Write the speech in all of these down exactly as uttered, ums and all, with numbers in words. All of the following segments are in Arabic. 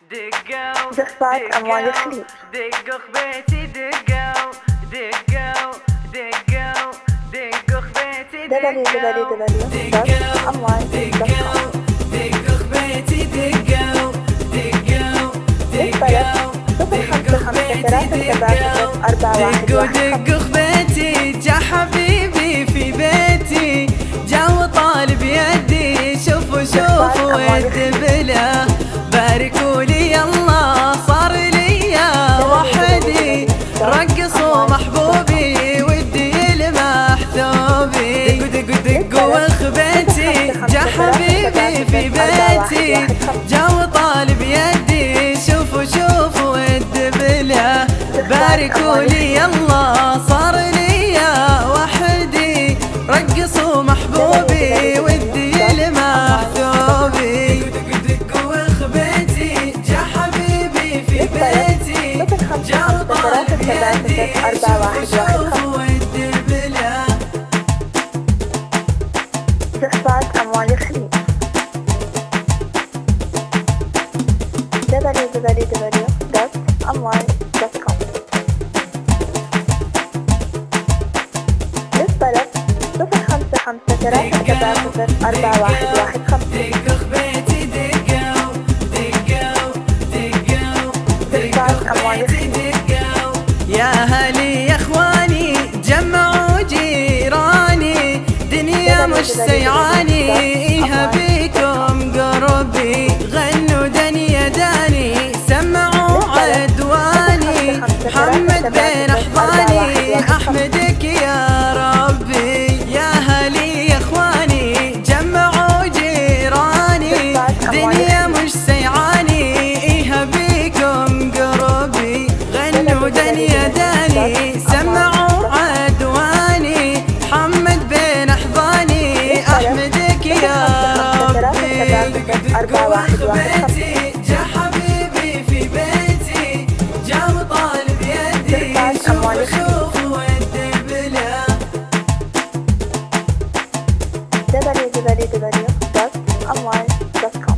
زخبات أموال الخليج. دقوا خبيتي دقوا دقوا دقوا دقوا خبيتي دبليو دبليو دبليو دوت أموال دوت كوم. دقوا خبيتي دقوا دقوا للطلب صفر خمسة خمسة ثلاثة سبعة أربعة واحد واحد خمسة. دقوا خبيتي جا حبيبي في بيتي جا وطالب يدي شوفوا شوفوا الدبله باركوا لي يلا صار لي وحدي رقصوا محبوبي ودي يلمح ثوبي دقوا دقوا دقوا وخبيتي جا حبيبي في بيتي جا وطالب يدي شوفوا شوفوا الدبله باركوا لي يلا صار لي وحدي رقصوا محبوبي ودي يلمح ثوبي دقوا وخبيتي جا حبيبي في بيتي جا وطالب يدي شوفوا شوفوا الدبله. زخبات أموال الخليج. دبليو دبليو دبليو دوت أموال دوت كوم. للطلب صفر خمسة خمسة ثلاثة سبعة صفر أربعة واحد واحد خمسة. دقوا خبيتي دقوا دقوا دقوا زخبات أموال الخليج. يا هلي يا اخواني جمعوا جيراني دنيا مش سيعاني إيها بيكم قربي غنوا دنيا داني سمعوا عدواني محمد بين احضاني احمدك يا ربي. يا هلي يا اخواني جمعوا جيراني دنيا مش سيعاني إيها بيكم قربي غنوا دنيا داني سمعوا عدواني محمد بين احضاني احمدك يا ربي. أربعة واحد واحد بيتي جا حبيبي في بيتي جا وطالب يدي شوفوا شوفوا الدبله. دبليو دبليو دبليو دوت أموال دوت كوم.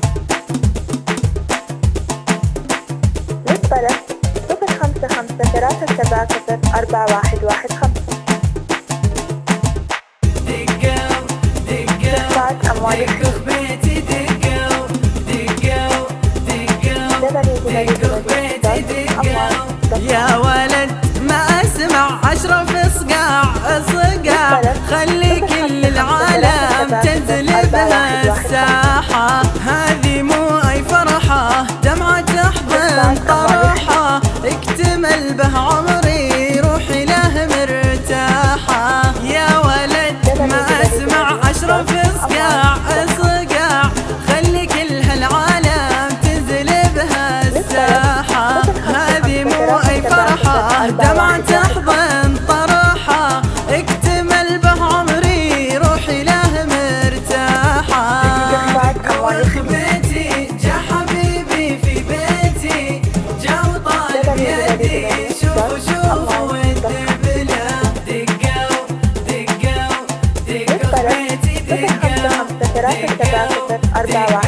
للطلب صفر خمسة خمسة ثلاثة سبعة صفر أربعة واحد واحد خمسة. دقوا دقوا زخبات أموال الخليج. خبيتي دقوا دقوا دقوا دبليو دبليو دبليو دوت أموال دوت يا كوم. ولد ما اسمع اشرف صقاع صقاع خلي كل العالم تنزل بها الساحة هذه مو اي فرحة دمعة تحضن طرحة اكتمل به عمري روحي له مرتاحة. يا ولد ما اسمع اشرف صقاع صقاع خلي كل هالعالم تنزل بها الساحة هذه مو اي فرحة دمعة تحضن طرحة اكتمل به عمري روحي له مرتاحة. دقوا خبيتي جا حبيبي في بيتي جا وطالب يدي شوفوا شوفوا الدبله دقوا دقوا دقوا خبيتي صفر خمسة خمسة ثلاثة سبعة صفر أربعة واحد